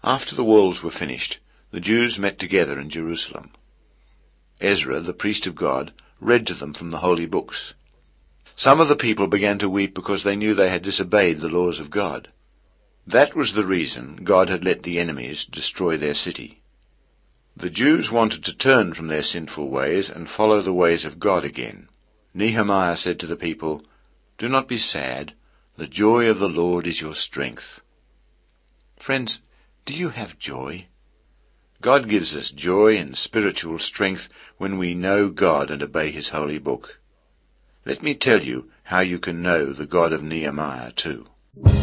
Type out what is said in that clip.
After the walls were finished, the Jews met together in Jerusalem. Ezra, the priest of God, read to them from the holy books. Some of the people began to weep because they knew they had disobeyed the laws of God. That was the reason God had let the enemies destroy their city. The Jews wanted to turn from their sinful ways and follow the ways of God again. Nehemiah said to the people, "Do not be sad. The joy of the Lord is your strength." Friends, do you have joy? God gives us joy and spiritual strength when we know God and obey his holy book. Let me tell you how you can know the God of Nehemiah too.